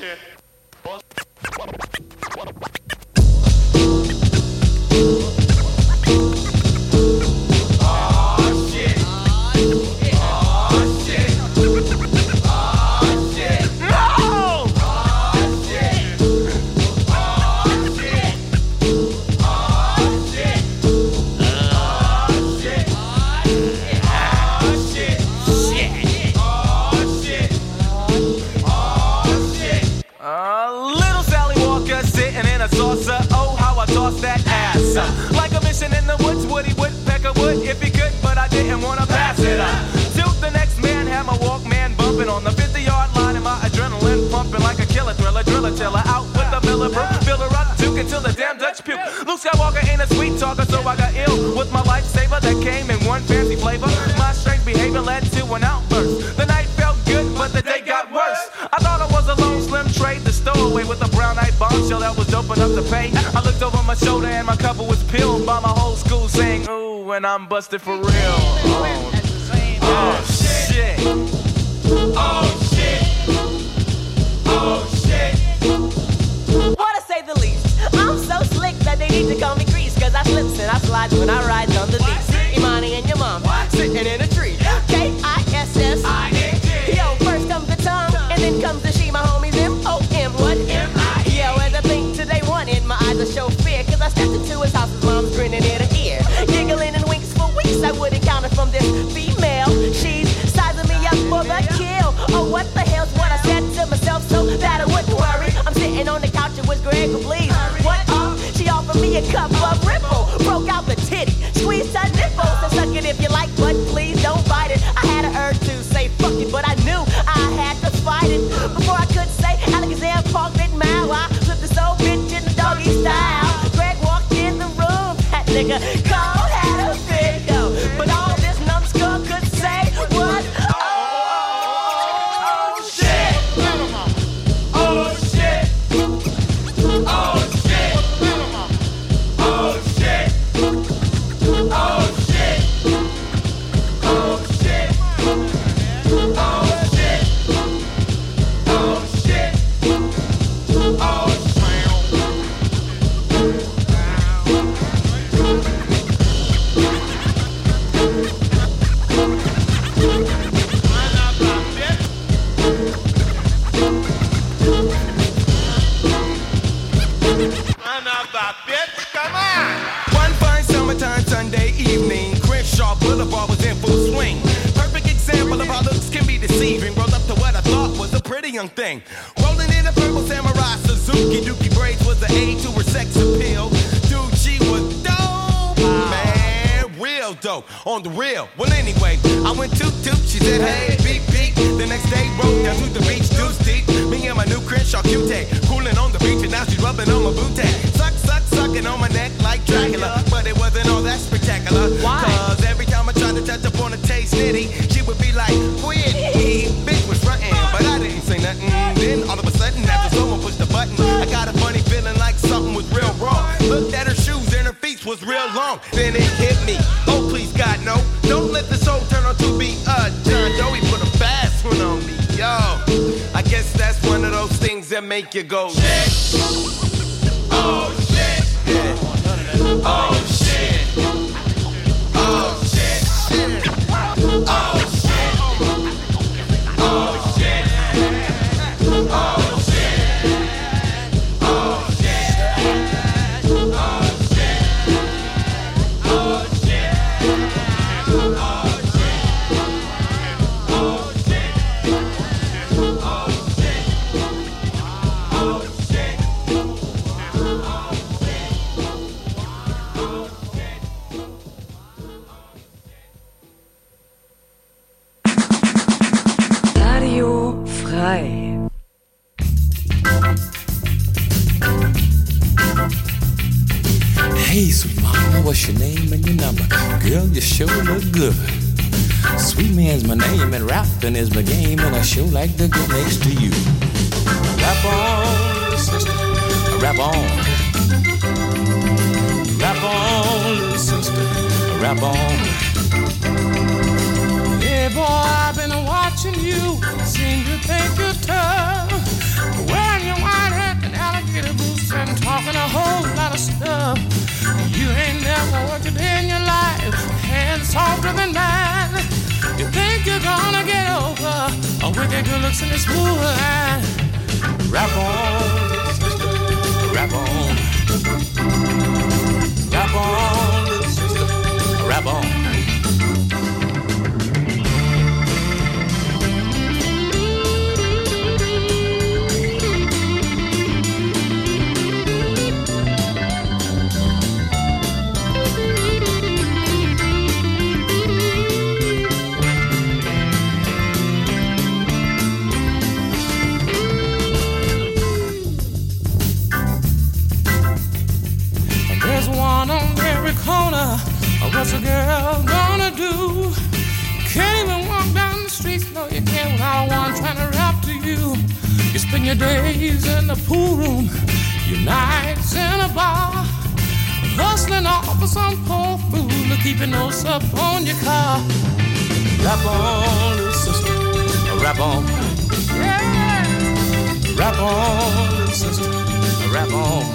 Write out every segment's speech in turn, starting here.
shit. Like a mission in the woods, Woody Woodpecker would if he could, but I didn't want to pass it up. To the next man, had my Walkman bumping on the 50-yard line, and my adrenaline pumping like a killer thriller, driller chiller. Out with the Miller Brew, fill her up, took until the damn Dutch puke. Luke Skywalker ain't a sweet talker, so I got ill with my lifesaver that came in one fancy flavor. My strange behavior led to an outburst. The night felt good, but the day got worse. I thought I was a lone slim trade, the stowaway with a brown-eyed bombshell that was dope enough to pay. I looked over my shoulder and my cover was peeled by my whole school saying, ooh, and I'm busted for real. Oh shit. Oh shit. Oh shit. What to say the least, I'm so slick that they need to call me Grease, cause I slips and I slides when I ride on the lease. Imani and your mom, sitting in a tree. K-I-S-S-I-N-G. Yo, first comes the tongue, and then comes the she, my homies M-O-M, what? M-I. Yo, as I think today one in my eyes, I show fear, cause I stepped into his house, his mom's grinning ear to ear. Giggling and winks for weeks, I wouldn't count it from this female. She's sizing me up for the kill. Oh, what the hell's what I said to myself so that I wouldn't worry. I'm sitting on the couch and was Greg, please. What up? She offered me a cup of Ripple. Broke out the titty, squeezed her nipple. So suck it if you like, but please don't bite it. I had an urge to say fuck it, but I knew I had to fight it. Before I could say Alexander Park bit mouth, I flipped the soul bitch in the doggy style. Greg walked in the room, that nigga cold had a fit though. But all this numbskull could say was, oh shit. Oh shit. Oh shit. Oh shit. Oh shit. Oh shit. Oh shit. Oh shit. Oh One fine summertime Sunday evening, Crenshaw Boulevard was in full swing. Perfect example of how looks can be deceiving. Rolled up to what I thought was a pretty young thing. Rolling in a purple samurai Suzuki. Dookie braids was the aid to her sex appeal. Dude, she was dope, man, real dope, on the real. Well, anyway, I went toot toot. She said, hey, beep beep. The next day, rode down to the beach, deuce deep. Me and my new Crenshaw Q-Tay, cooling on the beach, and now she's rubbing on my booty. Sucking on my neck like Dracula, but it wasn't all that spectacular. Why? Cause every time I tried to touch up on a taste nitty, she would be like, quit. Bitch was frontin', but I didn't say nothing. Then all of a sudden, after someone pushed the button, I got a funny feeling like something was real wrong. Looked at her shoes and her feet was real long. Then it hit me. Oh, please, God, no. Don't let this soul turn on to be John Doe. He put a fast one on me, yo. I guess that's one of those things that make you go, shit. Oh, shit. Yeah. Oh, shit. Oh, shit. Oh, shit. Oh, shit. Oh, shit. Oh, shit. Oh, shit. Oh, shit. Hey, sweet mama, what's your name and your number? Girl, you sure look good. Sweet man's my name and rapping is my game, and I sure like to get next to you. Rap on, sister, rap on. Rap on, sister, rap on. Hey boy, I've been watching you, seem to think you're tough. Well, softer than mine. You think you're gonna get over with your good looks in this wood. Rap on, sister, rap on. Rap on, little sister, rap on. Corner, what's a girl gonna do? Can't even walk down the streets, no you can't without one trying to rap to you. You spend your days in the pool room, your nights in a bar, hustling off for some poor fool to keep your nose up on your car. Rap on, little sister, rap on. Yeah. Rap on, little sister, rap on.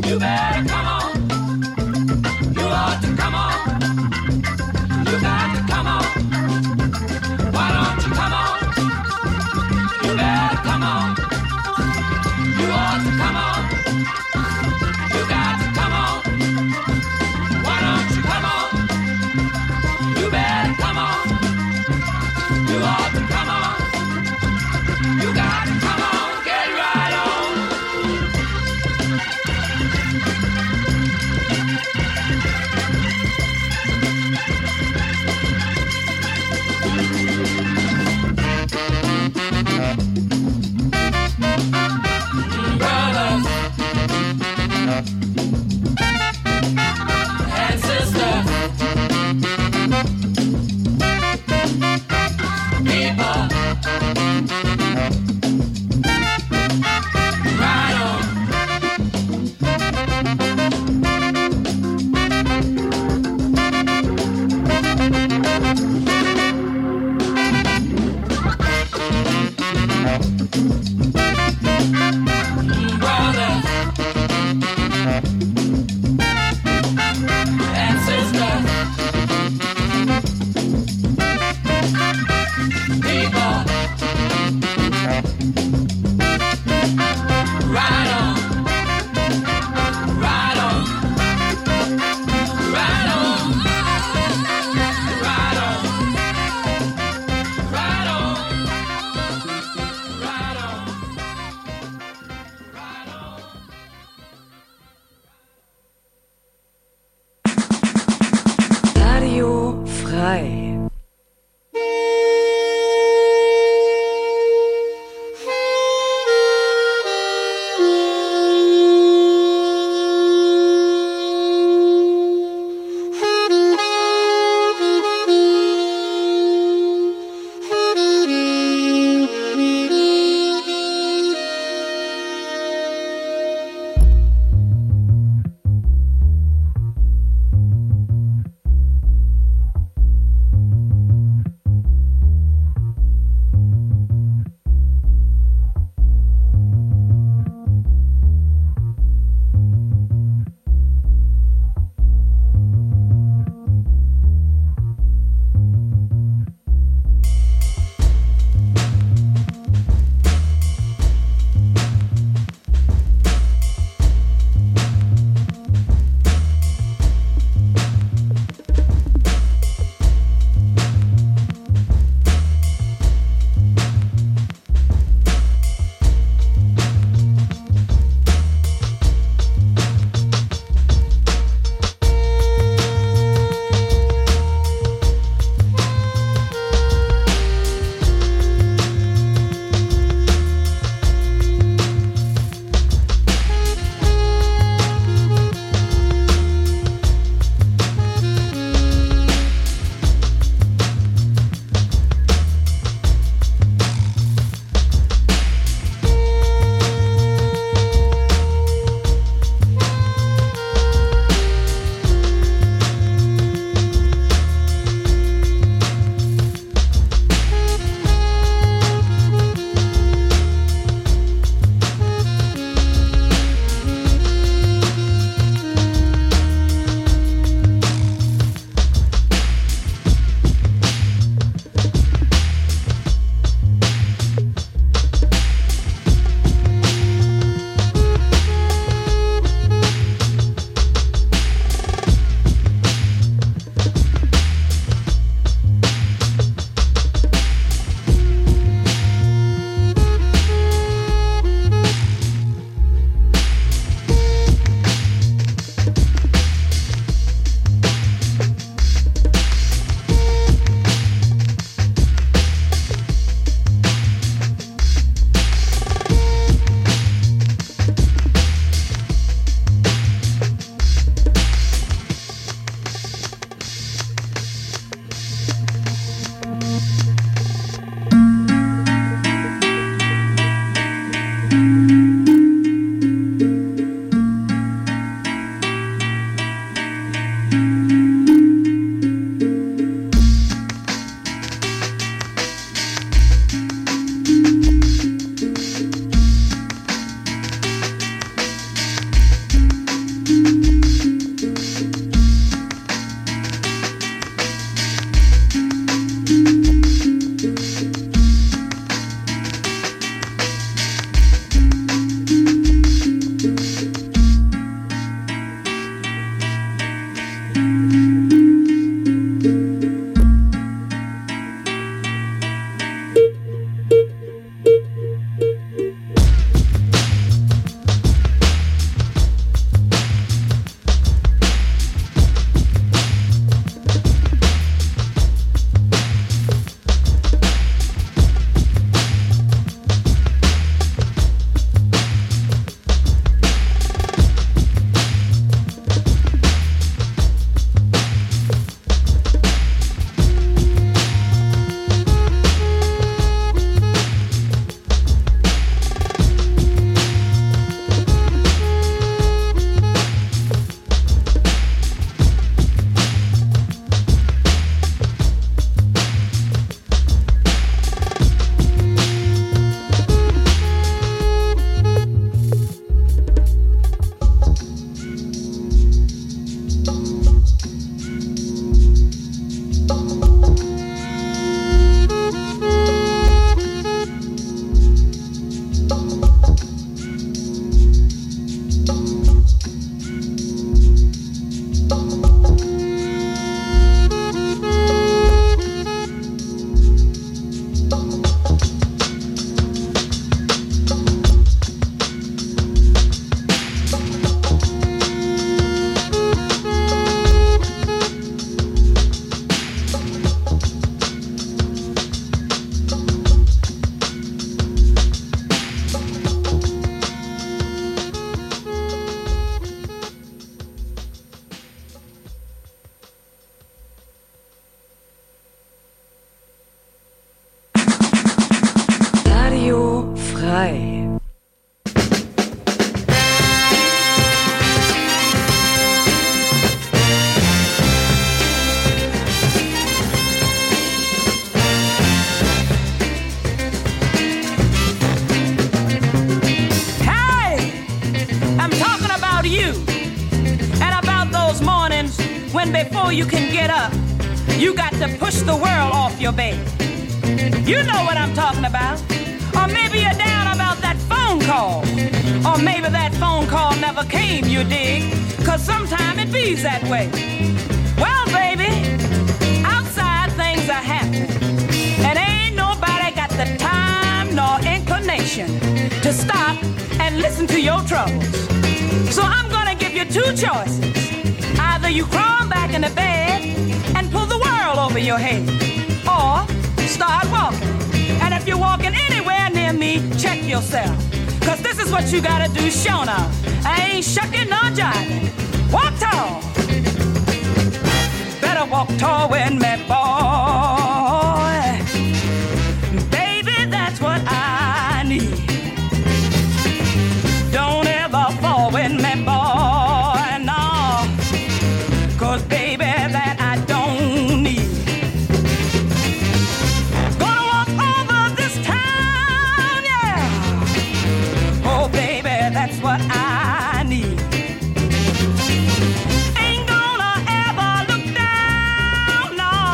You better come on. You ought to come on. You got to come on. Why don't you come on? You better come on. You ought to come on. You got to come on. Why don't you come on? You better come on. You ought to come on. You got to come on. Get right on. Brothers and sisters, people, right on. Brothers and sisters, people, right on, right on, right on, right on, right on, right on. Radio frei. when before you can get up, you got to push the world off your bed. You know what I'm talking about. Or maybe you're down about that phone call. Or maybe that phone call never came, you dig? Cause sometimes it be's that way. Well, baby, outside things are happening. And ain't nobody got the time nor inclination to stop and listen to your troubles. So I'm gonna give you two choices. Either you crawl back in the bed and pull the world over your head, or start walking. And if you're walking anywhere near me, check yourself. Cause this is what you gotta do, Shona. I ain't shucking nor jiving. Walk tall. Better walk tall with me, boy. Baby, that's what I need. Don't ever fall with me, boy, no. Cause baby, that I don't need. Gonna walk over this town, yeah. Oh baby, that's what I need. Ain't gonna ever look down, no.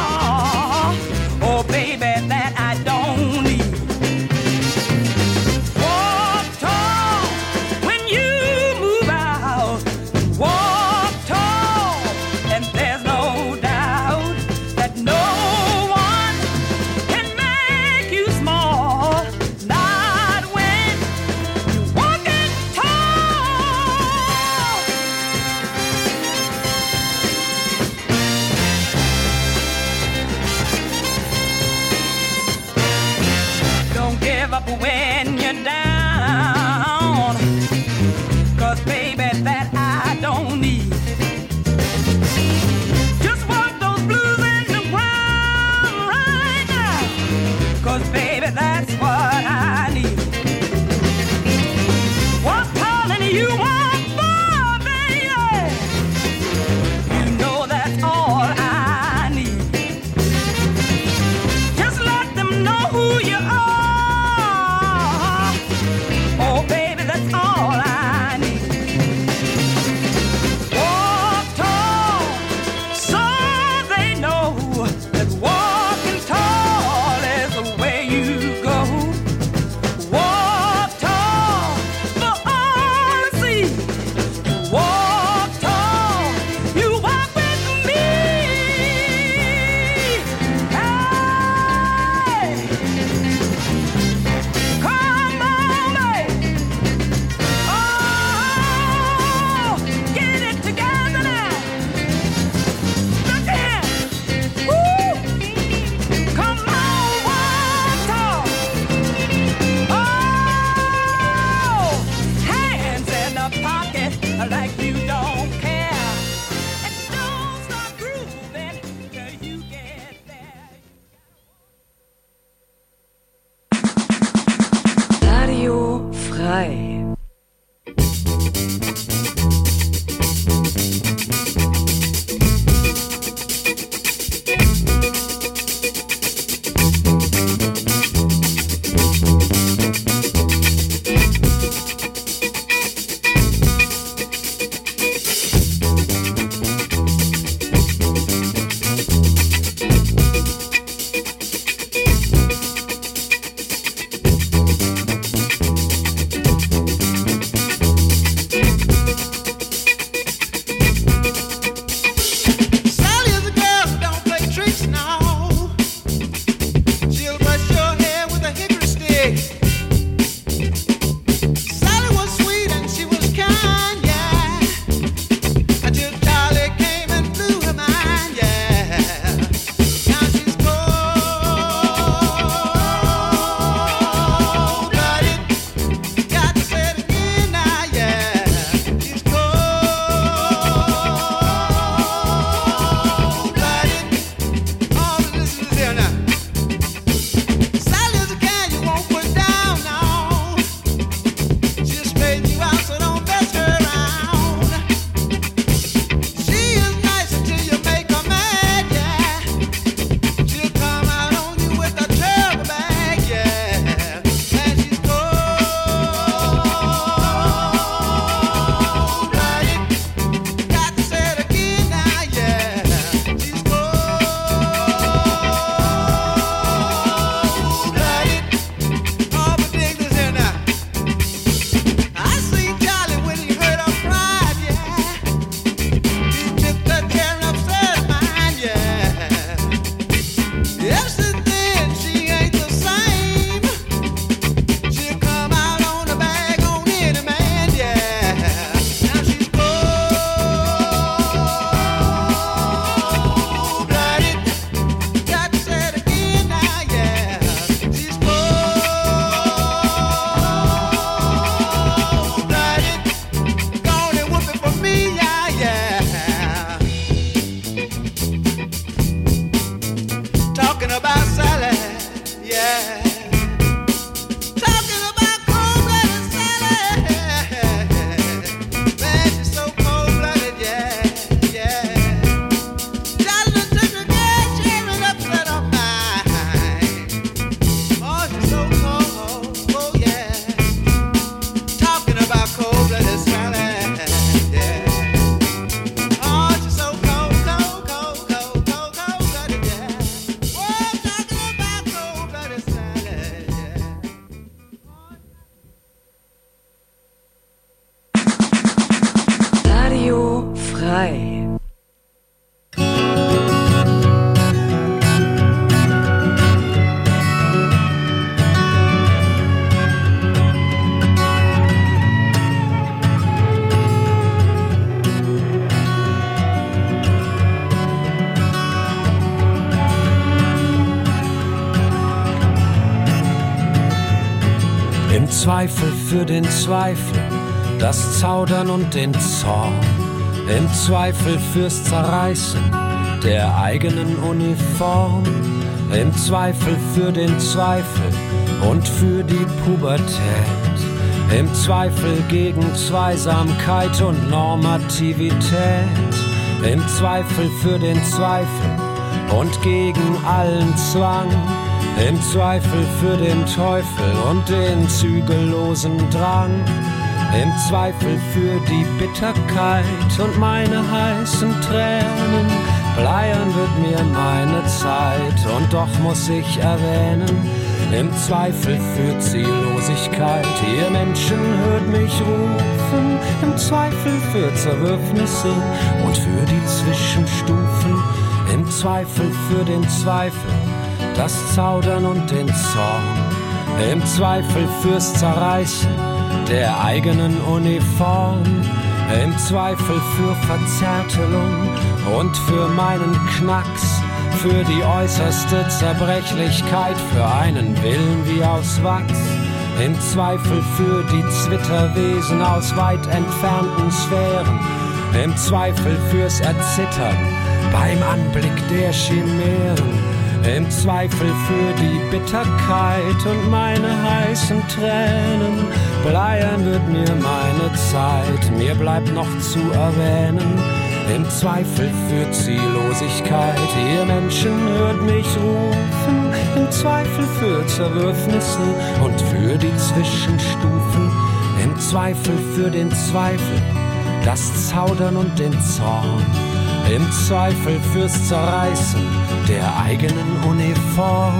Zweifel für den Zweifel, das Zaudern und den Zorn. Im Zweifel fürs Zerreißen der eigenen Uniform. Im Zweifel für den Zweifel und für die Pubertät. Im Zweifel gegen Zweisamkeit und Normativität. Im Zweifel für den Zweifel und gegen allen Zwang. Im Zweifel für den Teufel und den zügellosen Drang. Im Zweifel für die Bitterkeit und meine heißen Tränen. Bleiern wird mir meine Zeit und doch muss ich erwähnen, im Zweifel für Ziellosigkeit, ihr Menschen hört mich rufen, im Zweifel für Zerwürfnisse und für die Zwischenstufen, im Zweifel für den Zweifel, das Zaudern und den Zorn, im Zweifel fürs Zerreißen der eigenen Uniform, im Zweifel für Verzärtelung und für meinen Knacks, für die äußerste Zerbrechlichkeit, für einen Willen wie aus Wachs, im Zweifel für die Zwitterwesen aus weit entfernten Sphären, im Zweifel fürs Erzittern beim Anblick der Chimären, im Zweifel für die Bitterkeit und meine heißen Tränen. Bleiern wird mir meine Zeit, mir bleibt noch zu erwähnen, im Zweifel für Ziellosigkeit, ihr Menschen hört mich rufen, im Zweifel für Zerwürfnisse und für die Zwischenstufen, im Zweifel für den Zweifel, das Zaudern und den Zorn, im Zweifel fürs Zerreißen der eigenen Uniform.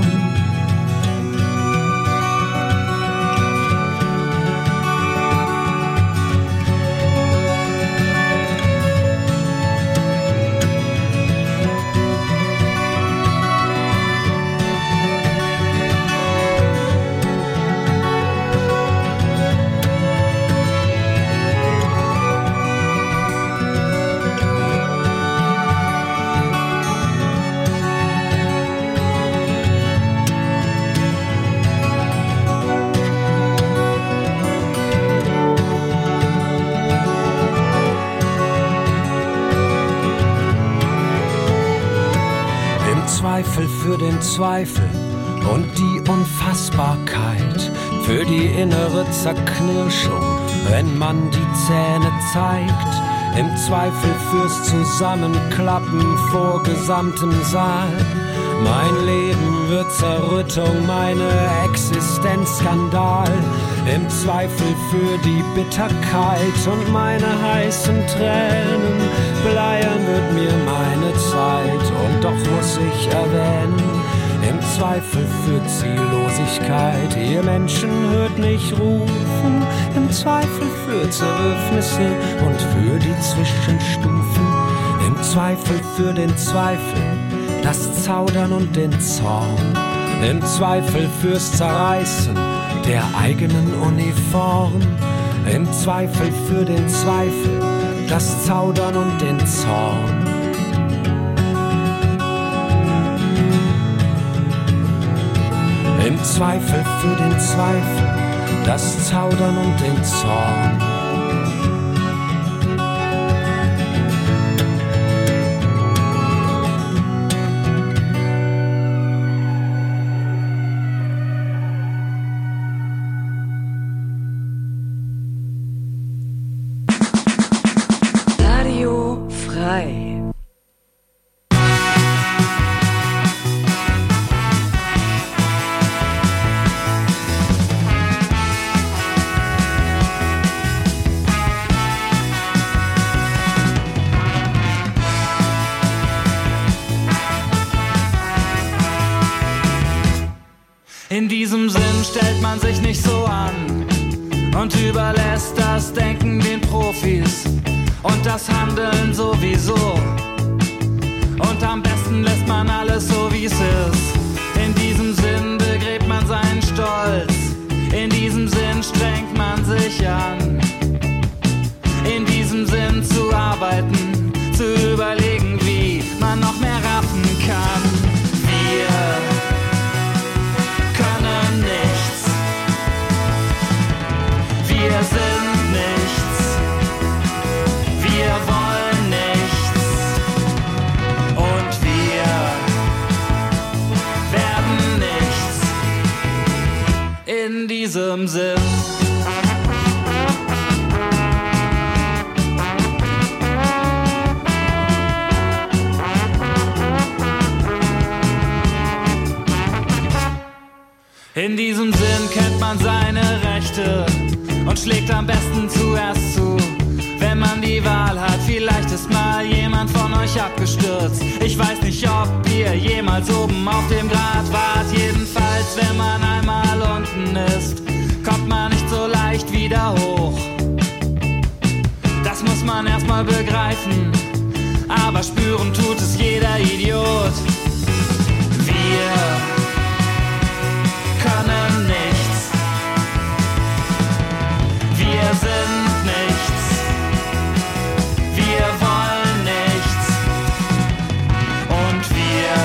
Zweifel für den Zweifel und die Unfassbarkeit, für die innere Zerknirschung, wenn man die Zähne zeigt, im Zweifel fürs Zusammenklappen vor gesamtem Saal. Mein Leben wird Zerrüttung, meine Existenz Skandal, im Zweifel für die Bitterkeit und meine heißen Tränen. Bleiern wird mir meine Zeit und doch muss ich erwähnen, im Zweifel für Ziellosigkeit, ihr Menschen hört mich rufen, im Zweifel für Zerwürfnisse und für die Zwischenstufen, im Zweifel für den Zweifel, das Zaudern und den Zorn, im Zweifel fürs Zerreißen der eigenen Uniform, im Zweifel für den Zweifel, das Zaudern und den Zorn. Im Zweifel für den Zweifel, das Zaudern und den Zorn. Radio frei. In diesem Sinn stellt man sich nicht so an und überlässt das Denken den Profis und das Handeln sowieso. Und am besten lässt man alles so, wie es ist. In diesem Sinn begräbt man seinen Stolz. In diesem Sinn strengt man sich an. In diesem Sinn zu arbeiten, zu überlegen, wie man noch mehr raffen kann. Wir können nichts. diesem Sinn. In diesem Sinn kennt man seine Rechte und schlägt am besten zuerst zu. Wenn man die Wahl hat, vielleicht ist mal jemand von euch abgestürzt. Ich weiß nicht, ob ihr jemals oben auf dem Grat wart. Jedenfalls, wenn man einmal unten ist, kommt man nicht so leicht wieder hoch. Das muss man erstmal begreifen, aber spüren tut es jeder Idiot. Wir können nichts, wir sind nichts, wir wollen nichts und wir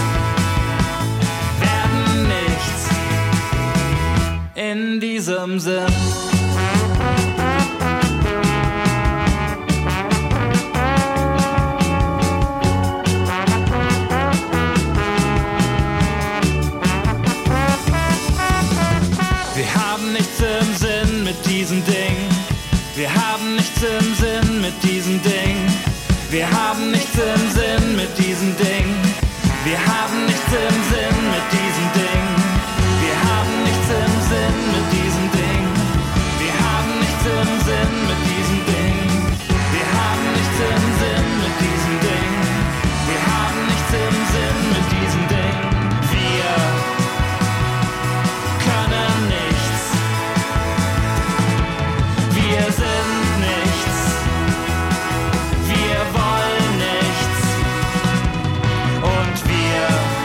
werden nichts in diesem Sinn. Wir haben nichts im Sinn mit diesem Ding. Wir haben nichts im Sinn mit diesem Ding. Wir haben nichts im Sinn mit diesem Ding. Wir haben nichts im Sinn mit diesem Ding. Wir haben nichts im Sinn mit diesem Ding. Wir haben nichts im Sinn mit diesem Ding. Wir haben nichts im Sinn mit diesem Ding. Wir haben nichts im Sinn mit diesem Ding. Wir können nichts. Wir sind nichts. Wir wollen nichts. Und wir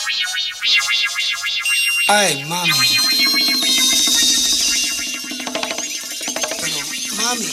Ay, mami. Pero, mami.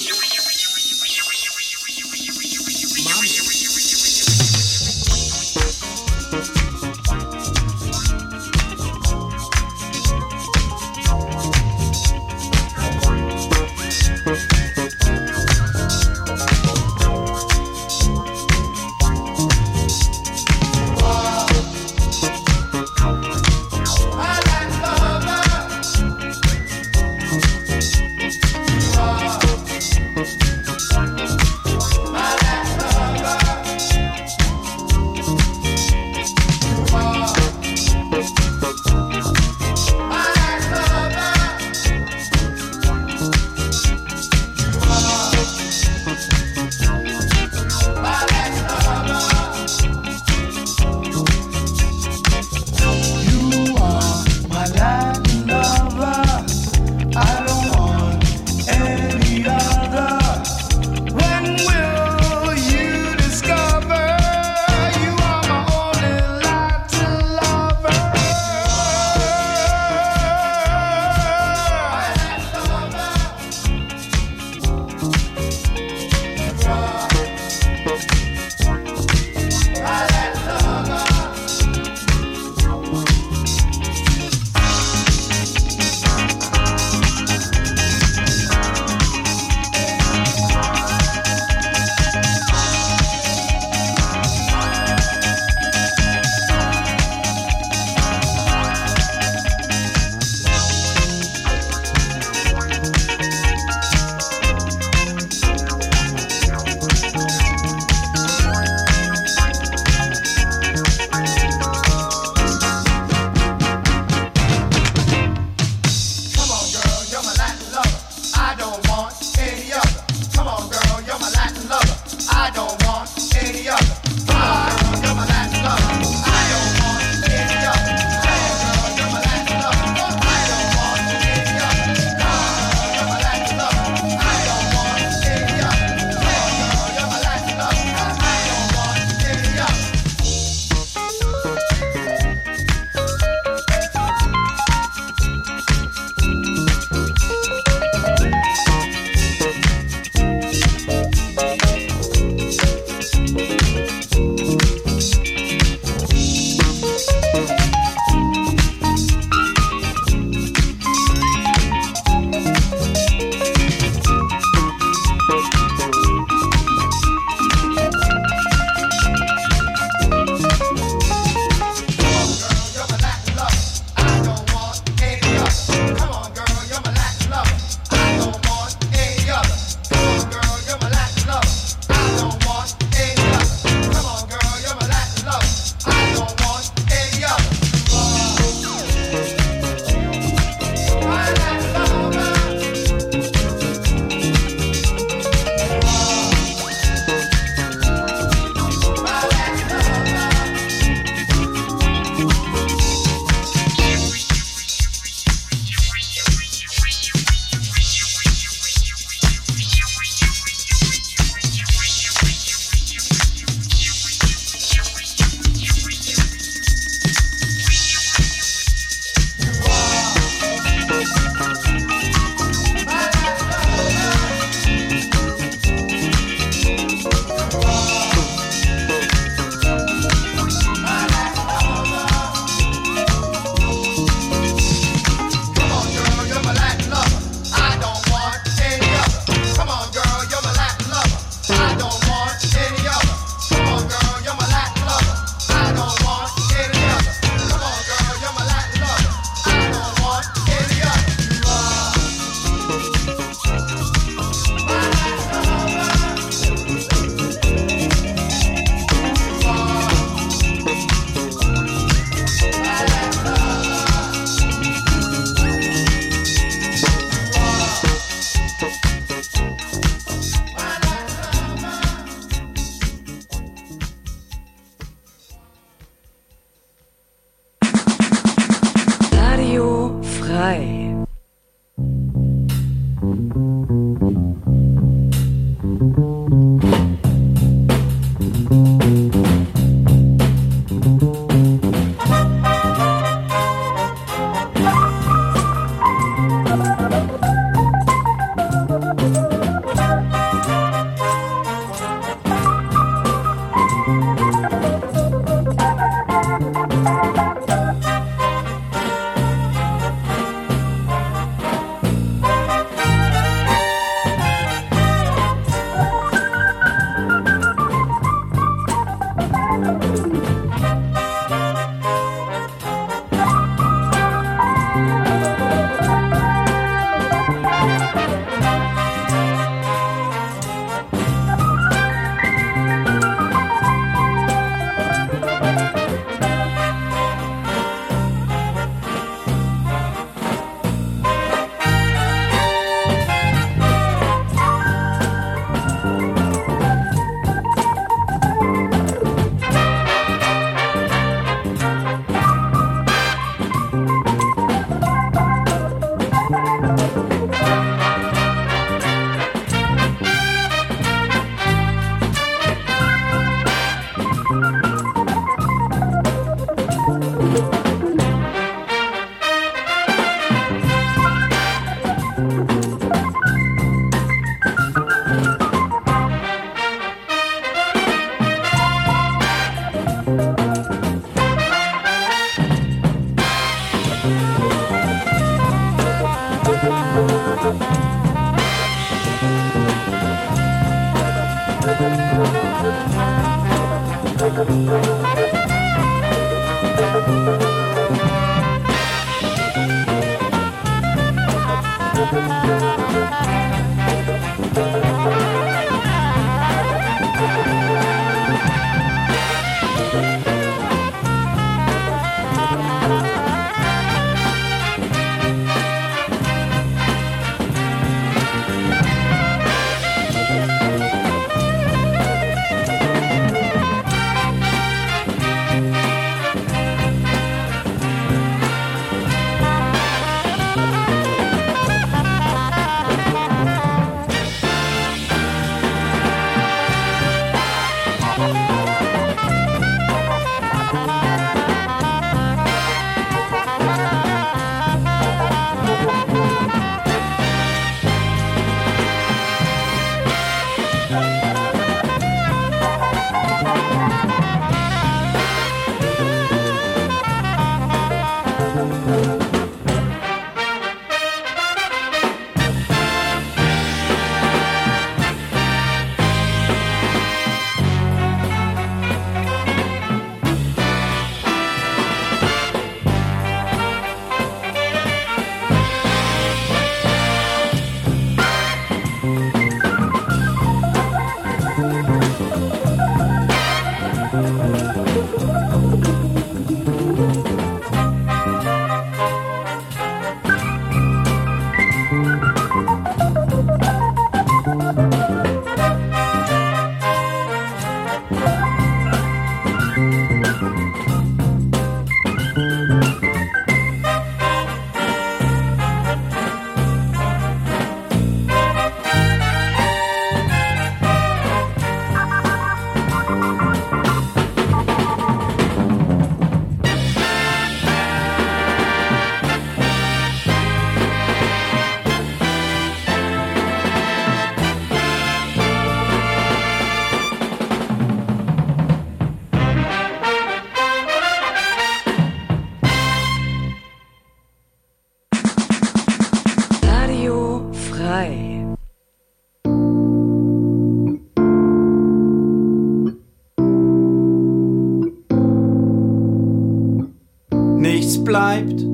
Nichts bleibt,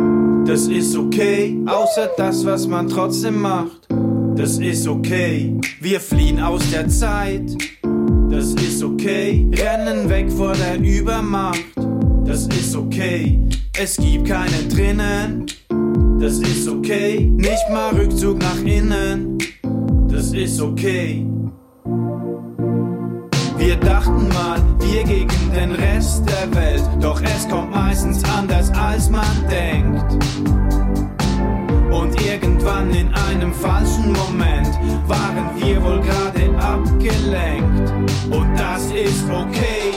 das ist okay, außer das, was man trotzdem macht. Das ist okay, wir fliehen aus der Zeit. Das ist okay, rennen weg vor der Übermacht. Das ist okay, es gibt keinen drinnen. Das ist okay, nicht mal Rückzug nach innen. Das ist okay. Wir dachten mal, wir gegen den Rest der Welt, doch es kommt meistens anders als man denkt. Und irgendwann in einem falschen Moment waren wir wohl gerade abgelenkt. Und das ist okay.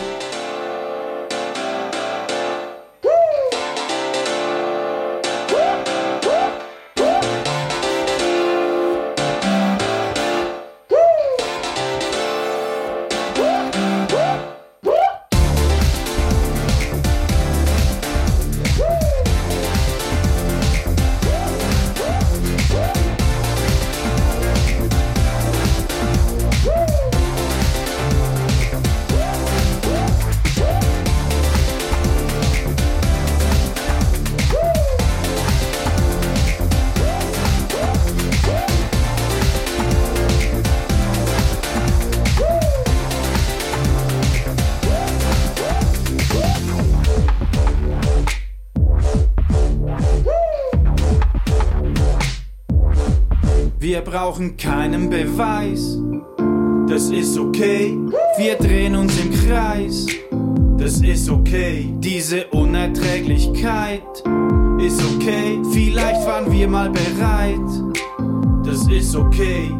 Wir brauchen keinen Beweis, das ist okay, wir drehen uns im Kreis, das ist okay, diese Unerträglichkeit ist okay, vielleicht waren wir mal bereit, das ist okay.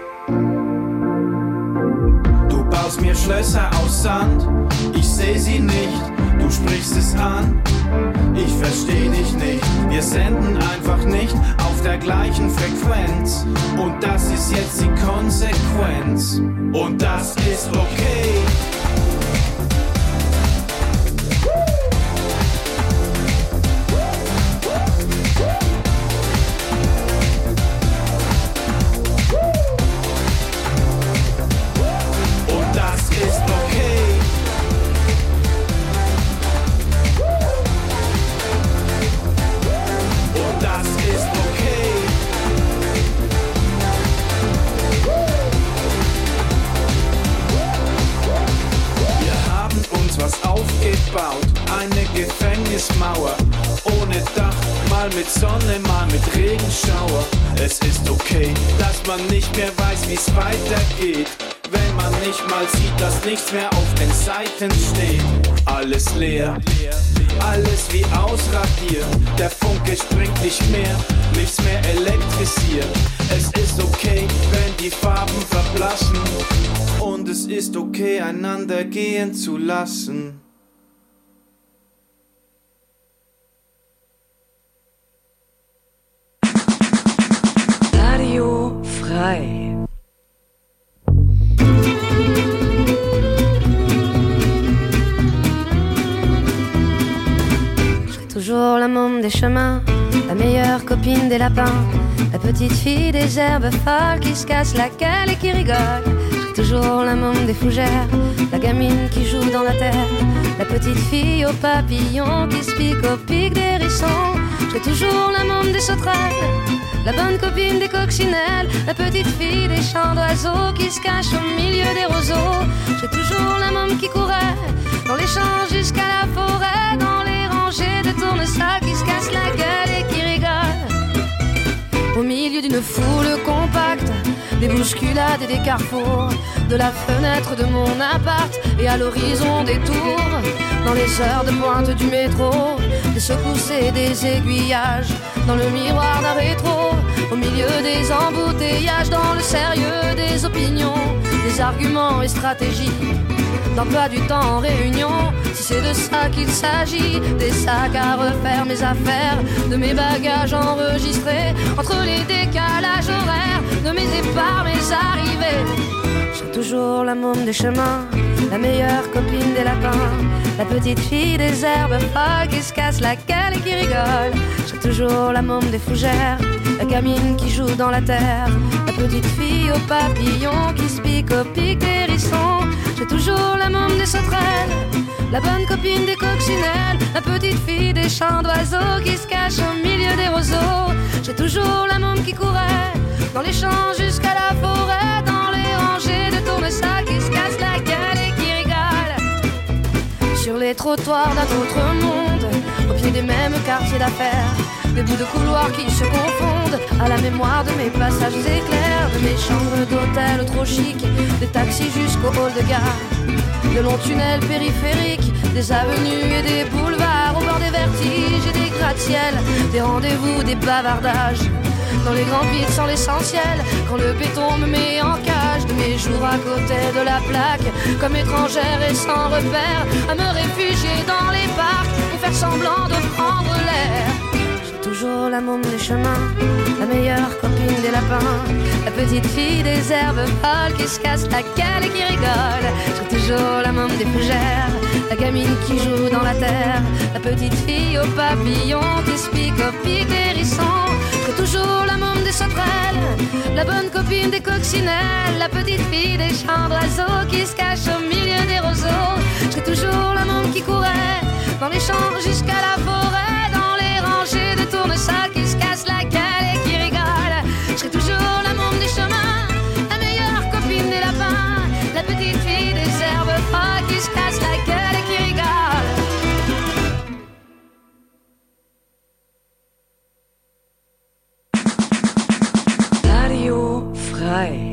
Du baust mir Schlösser aus Sand, ich seh sie nicht, du sprichst es an, ich versteh dich nicht, wir senden einfach nicht auf der gleichen Frequenz. Und das ist jetzt die Konsequenz. Und das ist okay. Und das ist okay. Mal mit Sonne, mal mit Regenschauer. Es ist okay, dass man nicht mehr weiß, wie's weitergeht. Wenn man nicht mal sieht, dass nichts mehr auf den Seiten steht. Alles leer, alles wie ausradiert. Der Funke springt nicht mehr, nichts mehr elektrisiert. Es ist okay, wenn die Farben verblassen. Und es ist okay, einander gehen zu lassen. Radio frei. Toujours la môme des chemins, la meilleure copine des lapins, la petite fille des herbes folles qui se casse la gueule et qui rigole. J'ai toujours la môme des fougères, la gamine qui joue dans la terre, la petite fille aux papillons qui se pique au pic des hérissons. J'ai toujours la môme des sauterelles, la bonne copine des coccinelles, la petite fille des chants d'oiseaux qui se cache au milieu des roseaux. J'ai toujours la môme qui courait dans les champs jusqu'à la forêt, dans les rangées de tournesac qui se casse la gueule et qui rigole. Au milieu d'une foule compacte, des bousculades et des carrefours, de la fenêtre de mon appart et à l'horizon des tours, dans les heures de pointe du métro, des secousses et des aiguillages, dans le miroir d'un rétro, au milieu des embouteillages, dans le sérieux des opinions, des arguments et stratégies, d'emploi du temps en réunion, si c'est de ça qu'il s'agit, des sacs à refaire, mes affaires, de mes bagages enregistrés, entre les décalages horaires, de mes départs, mes arrivées. J'ai toujours la môme des chemins, la meilleure copine des lapins, la petite fille des herbes folles qui se casse la gueule et qui rigole. J'ai toujours la môme des fougères, la gamine qui joue dans la terre, la petite fille aux papillons qui se pique au pic des hérissons. J'ai toujours la môme des sauterelles, la bonne copine des coccinelles, la petite fille des chants d'oiseaux qui se cache au milieu des roseaux. J'ai toujours la môme qui courait dans les champs jusqu'à la forêt, dans les rangées de tournesac qui se casse la gueule et qui rigole. Sur les trottoirs d'un autre monde, au pied des mêmes quartiers d'affaires, des bouts de couloirs qui se confondent à la mémoire de mes passages éclairs, de mes chambres d'hôtel trop chic, des taxis jusqu'au hall de gare, de longs tunnels périphériques, des avenues et des boulevards, au bord des vertiges et des gratte-ciel, des rendez-vous, des bavardages, dans les grands vides sans l'essentiel, quand le béton me met en cage, de mes jours à côté de la plaque, comme étrangère et sans repère, à me réfugier dans les parcs pour faire semblant de prendre l'air. Toujours la môme des chemins, la meilleure copine des lapins, la petite fille des herbes folles qui se casse la gueule et qui rigole. J'ai toujours la môme des fougères, la gamine qui joue dans la terre, la petite fille aux papillons qui se pique au pic des hérissons. J'ai toujours la môme des sauterelles, la bonne copine des coccinelles, la petite fille des chants d'oiseaux qui se cache au milieu des roseaux. J'ai toujours la môme qui courait dans les champs jusqu'à la forêt, dans les rangées de tournesac qui se casse la gueule et qui rigole. Je serai toujours la môme des chemins, la meilleure copine des lapins, la petite fille des herbes folles qui se casse la gueule et qui rigole. Radio frei.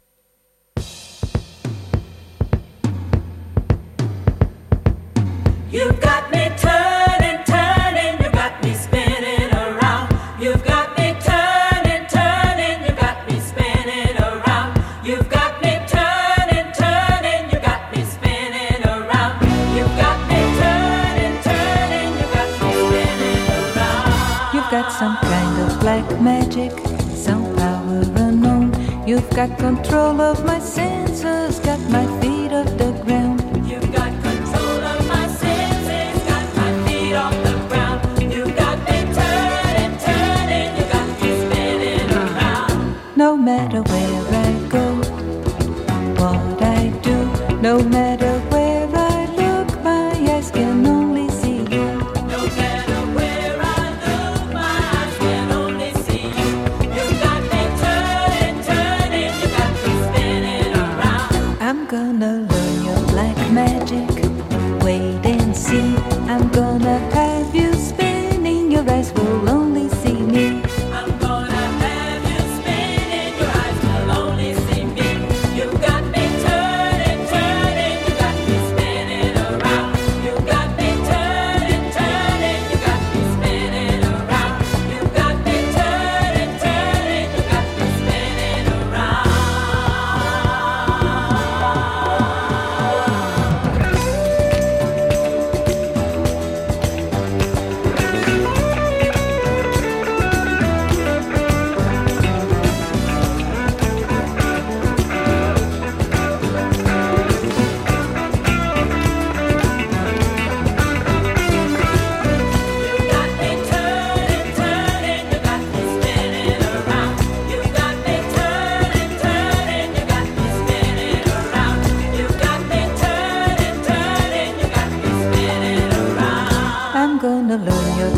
You've got me turning, turning, you got me spinning around. You've got me turning, turning, you got me spinning around. You've got me turning, turning, you got me spinning around. You've got me turning, turning, you got me spinning around. You've got some kind of black magic, some power unknown. You've got control of my senses, got my feet off the ground. You've got control of my senses, got my feet off the ground. You've got me turning, turning, you got me spinning around. No matter where I go, what I do, no matter where I look, my eyes can only see you. No matter where I look, my eyes can only see you. You've got me turning, turning, you got me spinning around. I'm gonna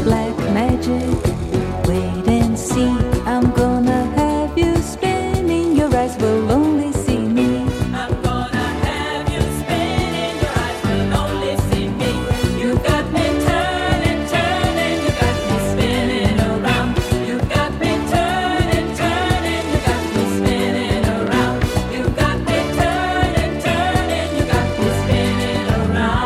black magic. Wait and see, I'm gonna have you spinning. Your eyes will only see me. I'm gonna have you spinning. Your eyes will only see me. You got me turning, turning. You got me spinning around. You got me turning, turning. You got me spinning around. You got me turning, turning. You got me spinning around.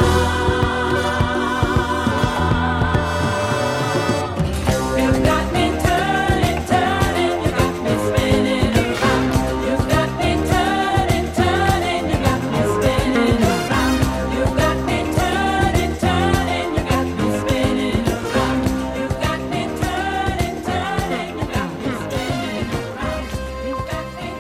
You got me turning, turning. You got me spinning around. You got me turning, turning. You got me spinning around. You got me turning, turning. You got me spinning around. You got me turning, turning. You got me spinning around. You got me turning,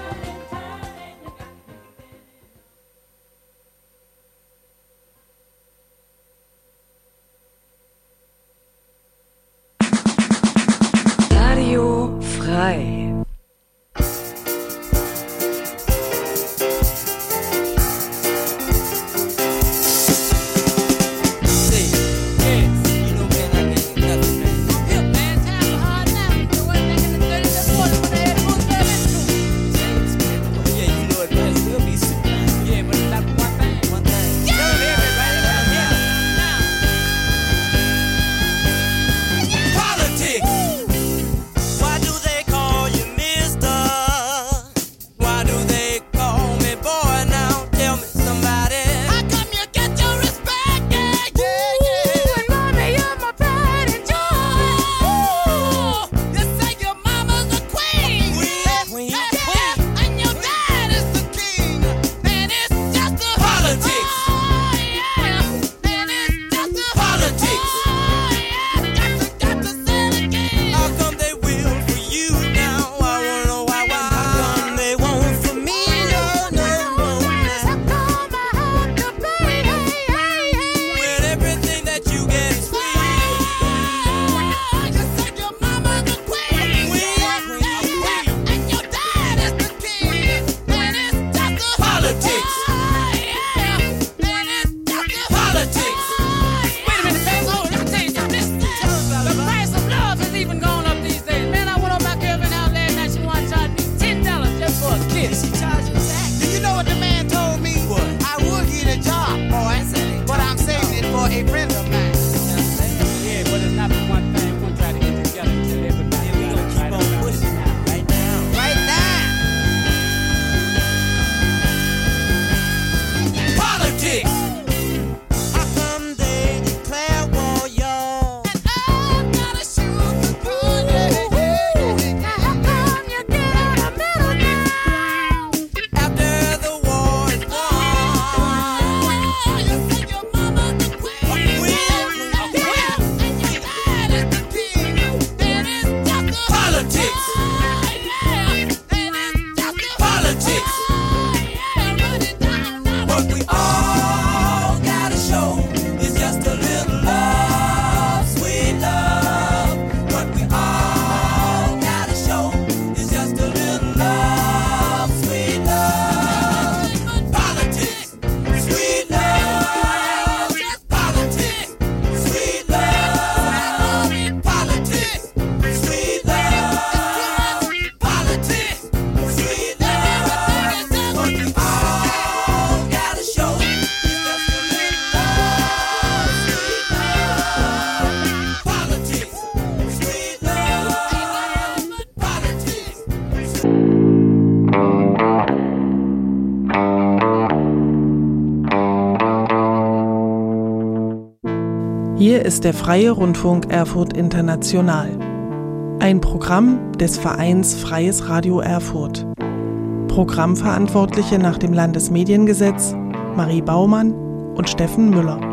Radio frei. Politics. Why do they call you mister? Why do they call me boy now? Tell me somebody. How come you get your respect? Yeah, yeah, yeah. And mommy, you're my pride and joy. You say your mama's the queen. Queen, yeah. And your dad is the king. And it's just a politics. Oh, yeah. And it's just a politics. Got to say it again. How come they will for you now? I wanna know why. How come they won't for me? No. How come I have to pay? When everything that you get is free. You said your mama's the queen. And your dad is the king. And it's just a politics. And it's just a politics. Wait a minute, man. Hold on, I'll tell you something. The price of love has even gone up these days. Man, I went on my Kevin out last night. She wanted to charge me $10 just for a kiss. She charged you that? Do you know what the man told me? What? I would get a job, boy, but I'm saving it for a friend of mine. Yeah, but it's not the one thing. We're gonna try to get together until everybody got it right around pushing now. right now. Right now. Politics. How come they declare war, y'all? And I've got a shoot the gun, yeah. How come you get out of middle ground? After the war is won. You say your mama's the queen. And your dad is the king. And it's just a politics. And it's just a politics. What we all gotta show is just a little love, sweet love. What we all gotta show is just a little love, sweet love. Politics, sweet love. Politics, sweet love. Politics, sweet love. Politics, sweet love. What we all gotta show is just a little love, sweet love. Politics, sweet love. Politics. Hier ist der Freie Rundfunk Erfurt International. Ein Programm des Vereins Freies Radio Erfurt. Programmverantwortliche nach dem Landesmediengesetz Marie Baumann und Steffen Müller.